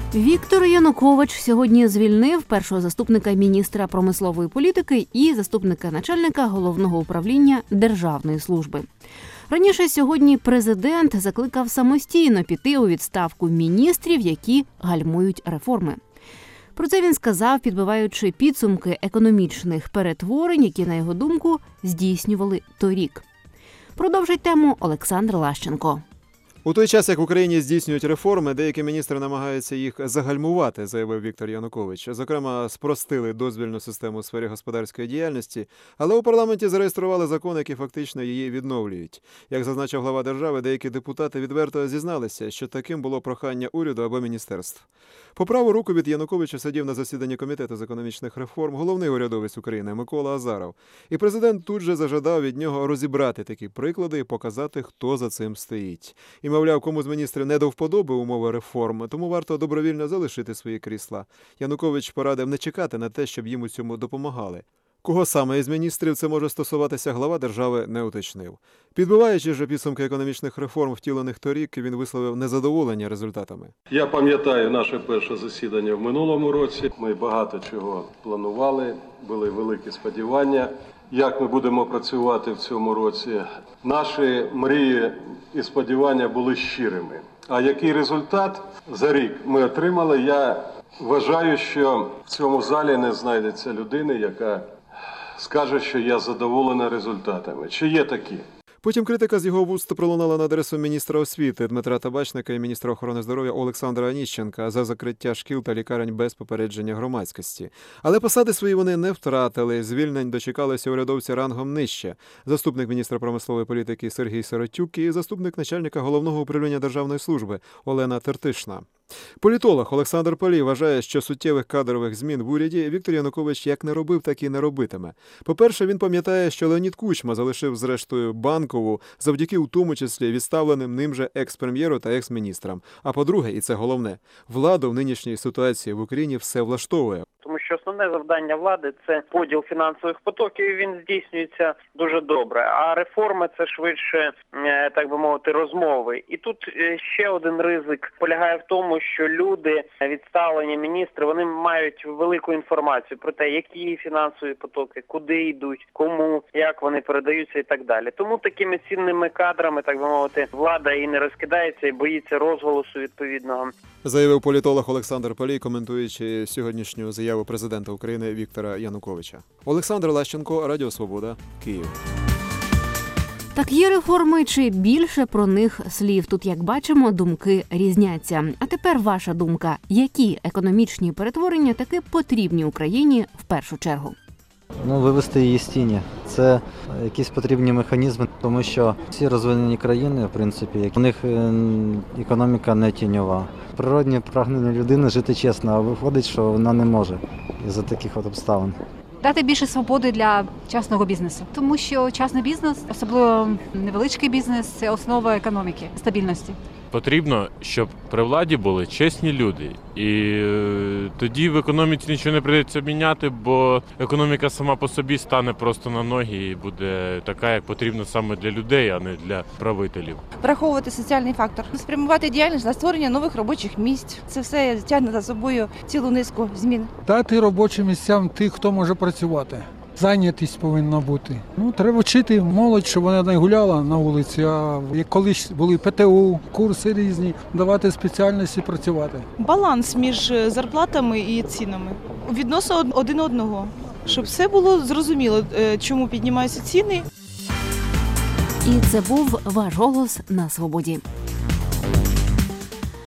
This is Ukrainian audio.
Віктор Янукович сьогодні звільнив першого заступника міністра промислової політики і заступника начальника Головного управління Державної служби. Раніше сьогодні президент закликав самостійно піти у відставку міністрів, які гальмують реформи. Про це він сказав, підбиваючи підсумки економічних перетворень, які, на його думку, здійснювали торік. Продовжить тему Олександр Лащенко. У той час, як в Україні здійснюють реформи, деякі міністри намагаються їх загальмувати, заявив Віктор Янукович. Зокрема, спростили дозвільну систему у сфері господарської діяльності, але у парламенті зареєстрували закон, які фактично її відновлюють. Як зазначив глава держави, деякі депутати відверто зізналися, що таким було прохання уряду або міністерств. По праву руку від Януковича сидів на засіданні Комітету з економічних реформ головний урядовець України Микола Азаров. І президент тут же зажадав від нього розібрати такі приклади і показати, хто за цим стоїть. І, мовляв, кому з міністрів не до вподоби умови реформ, тому варто добровільно залишити свої крісла. Янукович порадив не чекати на те, щоб їм у цьому допомагали. Кого саме із міністрів це може стосуватися, глава держави не уточнив. Підбиваючи ж підсумки економічних реформ, втілених торік, він висловив незадоволення результатами. Я пам'ятаю наше перше засідання в минулому році. Ми багато чого планували, були великі сподівання, як ми будемо працювати в цьому році. Наші мрії і сподівання були щирими. А який результат за рік ми отримали, я вважаю, що в цьому залі не знайдеться людини, яка скаже, що я задоволена результатами. Чи є такі? Потім критика з його вуст пролунала на адресу міністра освіти Дмитра Табачника і міністра охорони здоров'я Олександра Онищенка за закриття шкіл та лікарень без попередження громадськості. Але посади свої вони не втратили. Звільнень дочекалися урядовці рангом нижче. Заступник міністра промислової політики Сергій Сиротюк і заступник начальника Головного управління Державної служби Олена Тертишна. Політолог Олександр Палій вважає, що суттєвих кадрових змін в уряді Віктор Янукович як не робив, так і не робитиме. По-перше, він пам'ятає, що Леонід Кучма залишив зрештою Банкову завдяки у тому числі відставленим ним же екс-прем'єру та екс-міністрам. А по-друге, і це головне, владу в нинішній ситуації в Україні все влаштовує. Тому що основне завдання влади – це поділ фінансових потоків, і він здійснюється дуже добре. А реформи – це швидше, так би мовити, розмови. І тут ще один ризик полягає в тому, що люди, відставлені міністри, вони мають велику інформацію про те, які фінансові потоки, куди йдуть, кому, як вони передаються і так далі. Тому такими цінними кадрами, так би мовити, влада і не розкидається, і боїться розголосу відповідного. Заявив політолог Олександр Палій, коментуючи сьогоднішню заяву президента України Віктора Януковича. Олександр Лащенко, Радіо Свобода, Київ. Так є реформи чи більше про них слів? Тут, як бачимо, думки різняться. А тепер ваша думка. Які економічні перетворення таки потрібні Україні в першу чергу? Вивести її з тіні. Це якісь потрібні механізми, тому що всі розвинені країни, в принципі, у них економіка не тіньова. Природне прагнення людини жити чесно, а виходить, що вона не може із-за таких обставин. Дати більше свободи для частного бізнесу, тому що частний бізнес, особливо невеличкий бізнес, це основа економіки, стабільності. Потрібно, щоб при владі були чесні люди. І тоді в економіці нічого не прийдеться міняти, бо економіка сама по собі стане просто на ноги і буде така, як потрібно саме для людей, а не для правителів. Враховувати соціальний фактор, спрямувати діяльність на створення нових робочих місць. Це все тягне за собою цілу низку змін. Дати робочим місцям тих, хто може працювати. Зайнятість повинна бути. Треба вчити молодь, щоб вона не гуляла на вулиці, а як колись були ПТУ, курси різні, давати спеціальності працювати. Баланс між зарплатами і цінами. Відносно один одного, щоб все було зрозуміло, чому піднімаються ціни. І це був ваш голос на свободі.